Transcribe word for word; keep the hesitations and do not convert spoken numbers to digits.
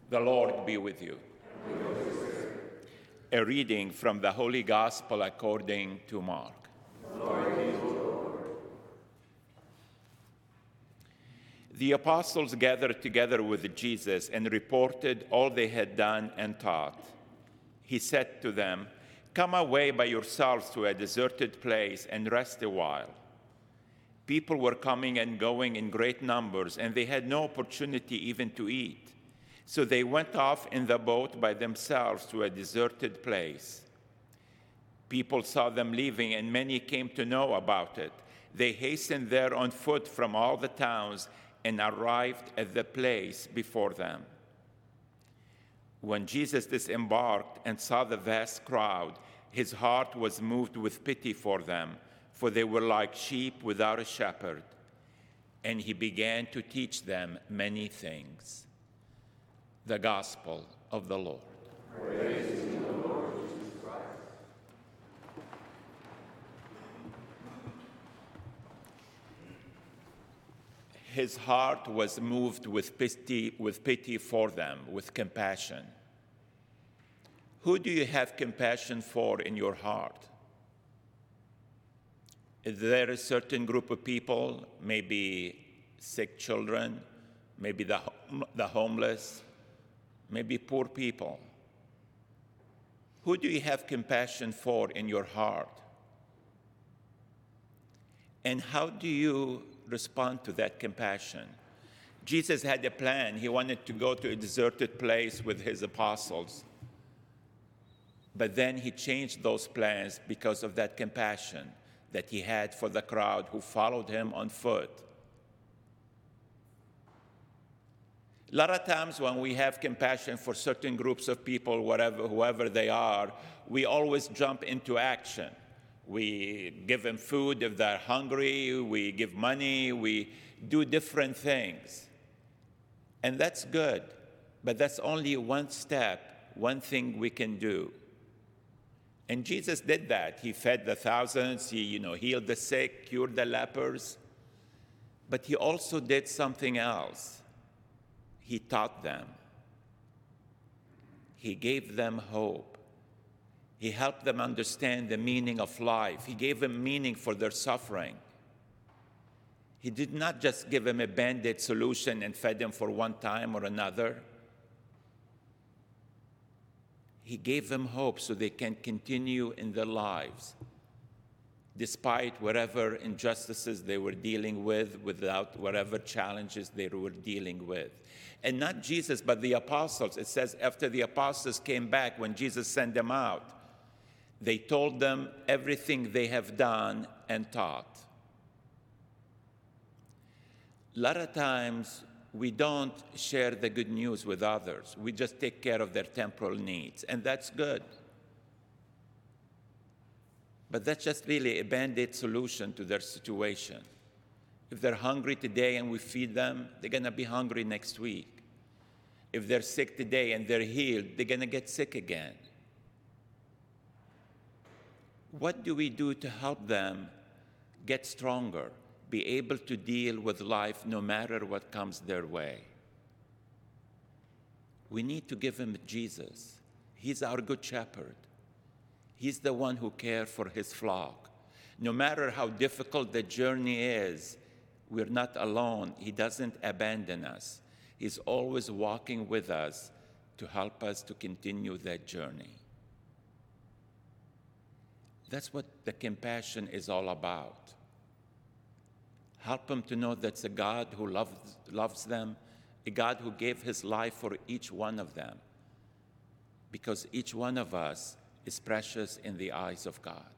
The Lord be with you. A reading from the Holy Gospel according to Mark. The apostles gathered together with Jesus and reported all they had done and taught. He said to them, "Come away by yourselves to a deserted place and rest a while." People were coming and going in great numbers, and they had no opportunity even to eat. So they went off in the boat by themselves to a deserted place. People saw them leaving, and many came to know about it. They hastened there on foot from all the towns and arrived at the place before them. When Jesus disembarked and saw the vast crowd, his heart was moved with pity for them, for they were like sheep without a shepherd. And he began to teach them many things. The Gospel of the Lord. Praise to you, Lord Jesus Christ. His heart was moved with pity, with pity for them, with compassion. Who do you have compassion for in your heart? Is there a certain group of people, maybe sick children, maybe the, the homeless, maybe poor people? Who do you have compassion for in your heart? And how do you respond to that compassion? Jesus had a plan. He wanted to go to a deserted place with his apostles. But then he changed those plans because of that compassion that he had for the crowd who followed him on foot. A lot of times when we have compassion for certain groups of people, whatever, whoever they are, we always jump into action. We give them food if they're hungry, we give money, we do different things. And that's good, but that's only one step, one thing we can do. And Jesus did that. He fed the thousands, he you know, healed the sick, cured the lepers, but he also did something else. He taught them. He gave them hope. He helped them understand the meaning of life. He gave them meaning for their suffering. He did not just give them a band-aid solution and fed them for one time or another. He gave them hope so they can continue in their lives, despite whatever injustices they were dealing with, without whatever challenges they were dealing with. And not Jesus, but the apostles. It says after the apostles came back, when Jesus sent them out, they told them everything they have done and taught. A lot of times, we don't share the good news with others. We just take care of their temporal needs, and that's good. But that's just really a band-aid solution to their situation. If they're hungry today and we feed them, they're going to be hungry next week. If they're sick today and they're healed, they're going to get sick again. What do we do to help them get stronger, be able to deal with life no matter what comes their way? We need to give them Jesus. He's our good shepherd. He's the one who cares for his flock. No matter how difficult the journey is, we're not alone. He doesn't abandon us. He's always walking with us to help us to continue that journey. That's what the compassion is all about. Help them to know that's a God who loves, loves them, a God who gave his life for each one of them, because each one of us is precious in the eyes of God.